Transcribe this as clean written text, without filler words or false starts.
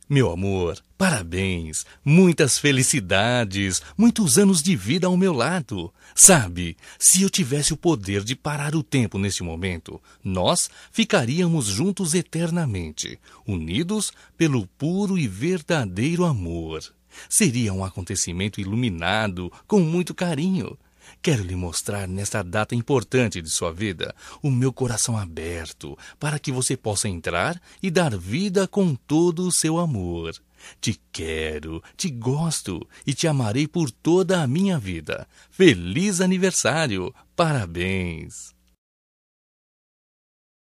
Meu amor, parabéns, muitas felicidades, muitos anos de vida ao meu lado. Sabe, se eu tivesse o poder de parar o tempo neste momento, nós ficaríamos juntos eternamente, unidos pelo puro e verdadeiro amor. Seria um acontecimento iluminado com muito carinho. Quero lhe mostrar nesta data importante de sua vida o meu coração aberto para que você possa entrar e dar vida com todo o seu amor. Te quero, te gosto e te amarei por toda a minha vida. Feliz aniversário! Parabéns!